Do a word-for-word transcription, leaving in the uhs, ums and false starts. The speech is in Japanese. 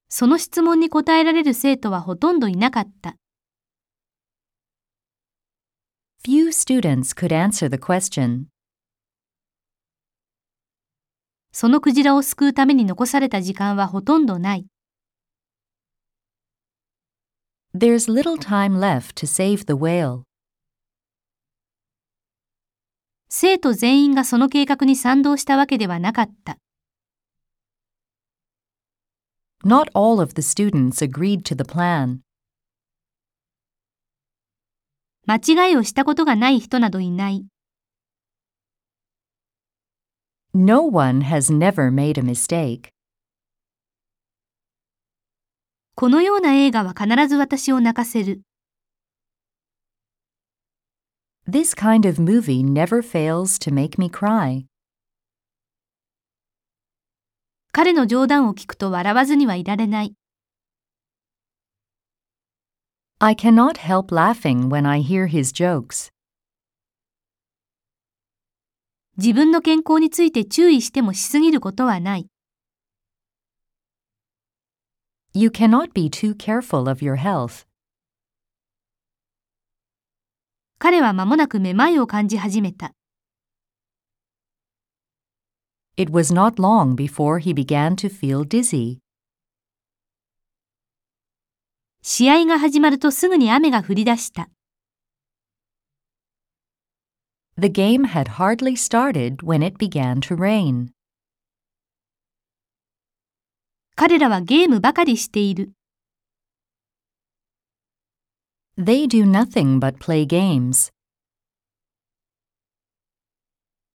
その質問に答えられる生徒はほとんどいなかった。 Few students could answer the question. そのクジラを救うために残された時間はほとんどない。 There's little time left to save the whale. 生徒全員がその計画に賛同したわけではなかった。 Not all of the students agreed to the plan. 間違いをしたことがない人などいない。 No one has never made a mistake. このような映画は必ず私を泣かせる。 This kind of movie never fails to make me cry. 彼の冗談を聞くと笑わずにはいられない。 I cannot help laughing when I hear his jokes. 自分の健康について注意してもしすぎることはない。 You cannot be too careful of your health. 彼は間もなくめまいを感じ始めた。 It was not long before he began to feel dizzy. 試合が始まるとすぐに雨が降り出した。 The game had hardly started when it began to rain. 彼らはゲームばかりしている。 They do nothing but play games.